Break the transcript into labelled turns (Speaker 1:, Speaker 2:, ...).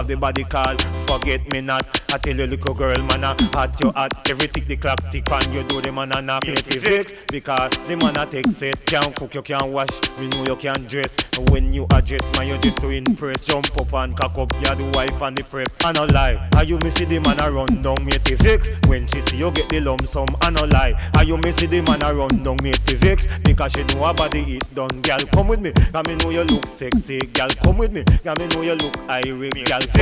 Speaker 1: The body call, forget me not. I tell you little girl man a hot you hot. Every tick the clock tick and you do the man a knock. Make it vex because the man a take set. Can't cook you can't wash, me know you can't dress. And when you address man you just to impress. Jump up and cock up, you the wife and the prep. I no lie, how you me see the man a run down make it vex. When she see you get the lump sum, I no lie, how you me see the man a run down make it vex. Because she know her body it done. Girl come with me, cause me know you look sexy. Girl come with me, cause me know you look irate. Girl